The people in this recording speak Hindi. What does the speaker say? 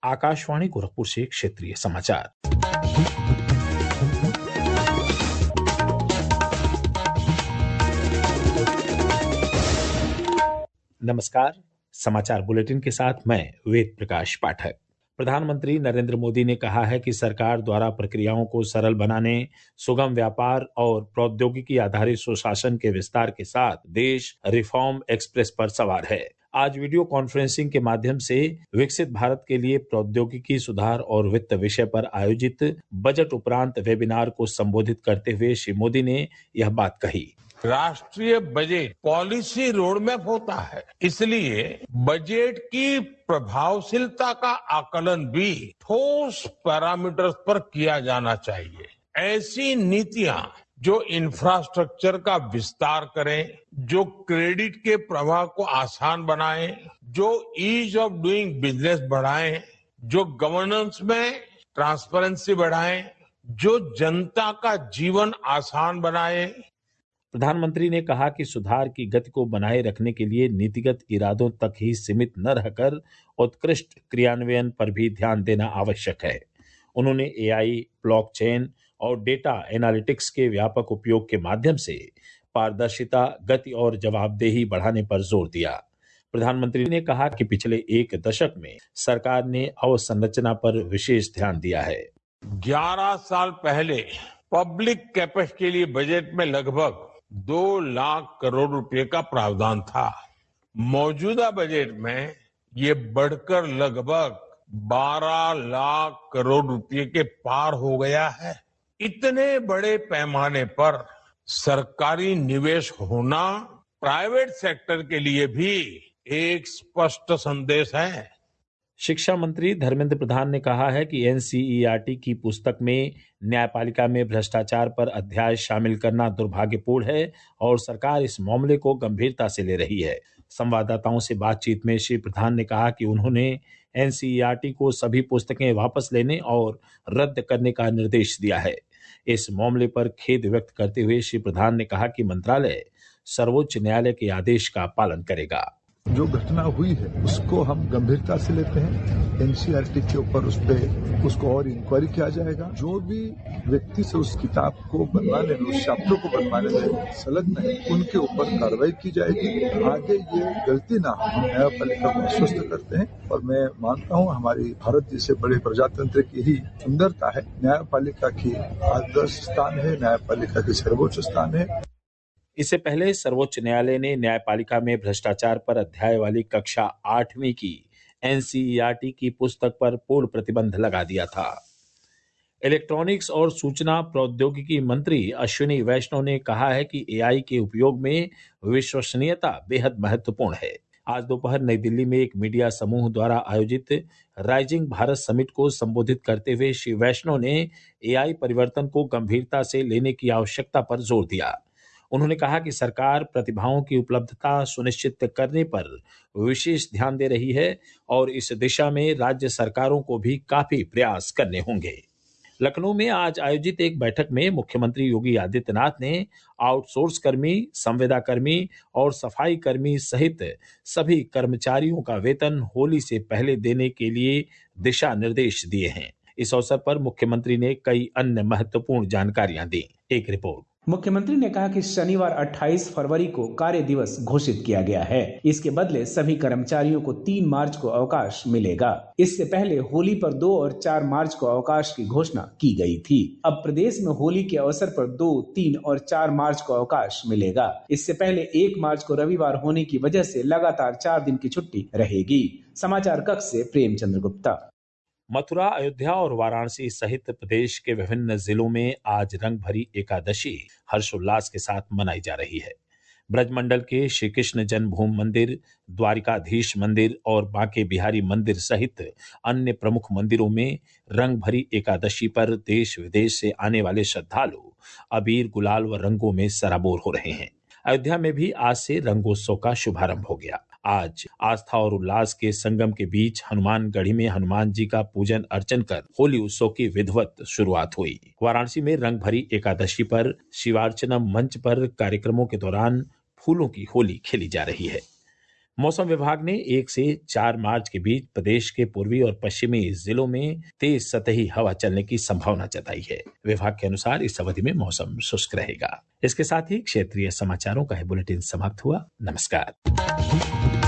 आकाशवाणी गोरखपुर से क्षेत्रीय समाचार। नमस्कार। समाचार बुलेटिन के साथ मैं वेद प्रकाश पाठक। प्रधानमंत्री नरेंद्र मोदी ने कहा है कि सरकार द्वारा प्रक्रियाओं को सरल बनाने, सुगम व्यापार और प्रौद्योगिकी आधारित सुशासन के विस्तार के साथ देश रिफॉर्म एक्सप्रेस पर सवार है। आज वीडियो कॉन्फ्रेंसिंग के माध्यम से विकसित भारत के लिए प्रौद्योगिकी सुधार और वित्त विषय पर आयोजित बजट उपरांत वेबिनार को संबोधित करते हुए श्री मोदी ने यह बात कही। राष्ट्रीय बजट पॉलिसी रोडमैप होता है, इसलिए बजट की प्रभावशीलता का आकलन भी ठोस पैरामीटर्स पर किया जाना चाहिए। ऐसी नीतियां जो इंफ्रास्ट्रक्चर का विस्तार करें, जो क्रेडिट के प्रवाह को आसान बनाएं, जो ईज ऑफ डूइंग बिजनेस बढ़ाएं, जो गवर्नेंस में ट्रांसपेरेंसी बढ़ाएं, जो जनता का जीवन आसान बनाए। प्रधानमंत्री ने कहा कि सुधार की गति को बनाए रखने के लिए नीतिगत इरादों तक ही सीमित न रहकर उत्कृष्ट क्रियान्वयन पर भी ध्यान देना आवश्यक है। उन्होंने एआई, ब्लॉकचेन और डेटा एनालिटिक्स के व्यापक उपयोग के माध्यम से पारदर्शिता, गति और जवाबदेही बढ़ाने पर जोर दिया। प्रधानमंत्री ने कहा कि पिछले एक दशक में सरकार ने अवसंरचना पर विशेष ध्यान दिया है। 11 साल पहले पब्लिक कैपेक्स के लिए बजट में लगभग 2 लाख करोड़ रुपए का प्रावधान था। मौजूदा बजट में ये बढ़कर लगभग 12 लाख करोड़ रुपए के पार हो गया है। इतने बड़े पैमाने पर सरकारी निवेश होना प्राइवेट सेक्टर के लिए भी एक स्पष्ट संदेश है। शिक्षा मंत्री धर्मेंद्र प्रधान ने कहा है कि एनसीईआरटी की पुस्तक में न्यायपालिका में भ्रष्टाचार पर अध्याय शामिल करना दुर्भाग्यपूर्ण है और सरकार इस मामले को गंभीरता से ले रही है। संवाददाताओं से बातचीत में श्री प्रधान ने कहा कि उन्होंने एनसीईआरटी को सभी पुस्तकें वापस लेने और रद्द करने का निर्देश दिया है। इस मामले पर खेद व्यक्त करते हुए श्री प्रधान ने कहा कि मंत्रालय सर्वोच्च न्यायालय के आदेश का पालन करेगा। जो घटना हुई है उसको हम गंभीरता से लेते हैं। एनसीईआरटी के ऊपर उसको और इंक्वायरी किया जाएगा। जो भी व्यक्ति से उस किताब को बनवाने में, उस चैप्टर को बनवाने में संलग्न है, उनके ऊपर कार्रवाई की जाएगी। आगे ये गलती ना हो, हम न्यायपालिका को आश्वस्त करते हैं और मैं मानता हूँ हमारी भारत जैसे बड़े प्रजातंत्र की ही सुंदरता है। न्यायपालिका की आदर्श स्थान है, न्यायपालिका की सर्वोच्च स्थान है। इससे पहले सर्वोच्च न्यायालय ने न्यायपालिका में भ्रष्टाचार पर अध्याय वाली कक्षा 8वीं की एनसीईआरटी की पुस्तक पर पूर्ण प्रतिबंध लगा दिया था। इलेक्ट्रॉनिक्स और सूचना प्रौद्योगिकी मंत्री अश्विनी वैष्णव ने कहा है कि एआई के उपयोग में विश्वसनीयता बेहद महत्वपूर्ण है। आज दोपहर नई दिल्ली में एक मीडिया समूह द्वारा आयोजित राइजिंग भारत समिट को संबोधित करते हुए श्री वैष्णव ने एआई परिवर्तन को गंभीरता से लेने की आवश्यकता पर जोर दिया। उन्होंने कहा कि सरकार प्रतिभाओं की उपलब्धता सुनिश्चित करने पर विशेष ध्यान दे रही है और इस दिशा में राज्य सरकारों को भी काफी प्रयास करने होंगे। लखनऊ में आज आयोजित एक बैठक में मुख्यमंत्री योगी आदित्यनाथ ने आउटसोर्स कर्मी, संविदा कर्मी और सफाई कर्मी सहित सभी कर्मचारियों का वेतन होली से पहले देने के लिए दिशा निर्देश दिए हैं। इस अवसर पर मुख्यमंत्री ने कई अन्य महत्वपूर्ण जानकारियां दी। एक रिपोर्ट। मुख्यमंत्री ने कहा कि शनिवार 28 फरवरी को कार्य दिवस घोषित किया गया है। इसके बदले सभी कर्मचारियों को 3 मार्च को अवकाश मिलेगा। इससे पहले होली पर 2 और 4 मार्च को अवकाश की घोषणा की गई थी। अब प्रदेश में होली के अवसर पर 2, 3 और 4 मार्च को अवकाश मिलेगा। इससे पहले 1 मार्च को रविवार होने की वजह से लगातार 4 दिन की छुट्टी रहेगी। समाचार कक्ष से प्रेमचंद्र गुप्ता। मथुरा, अयोध्या और वाराणसी सहित प्रदेश के विभिन्न जिलों में आज रंग भरी एकादशी हर्षोल्लास के साथ मनाई जा रही है। ब्रजमंडल के श्री कृष्ण जन्मभूमि मंदिर, द्वारिकाधीश मंदिर और बांके बिहारी मंदिर सहित अन्य प्रमुख मंदिरों में रंग भरी एकादशी पर देश विदेश से आने वाले श्रद्धालु अबीर, गुलाल व रंगों में सराबोर हो रहे हैं। अयोध्या में भी आज से रंगोत्सव का शुभारंभ हो गया। आज आस्था और उल्लास के संगम के बीच हनुमानगढ़ी में हनुमान जी का पूजन अर्चन कर होली उत्सव की विधिवत शुरुआत हुई। वाराणसी में रंग भरी एकादशी पर शिवार्चना मंच पर कार्यक्रमों के दौरान फूलों की होली खेली जा रही है। मौसम विभाग ने 1 से 4 मार्च के बीच प्रदेश के पूर्वी और पश्चिमी जिलों में तेज सतही हवा चलने की संभावना जताई है। विभाग के अनुसार इस अवधि में मौसम शुष्क रहेगा। इसके साथ ही क्षेत्रीय समाचारों का बुलेटिन समाप्त हुआ। नमस्कार।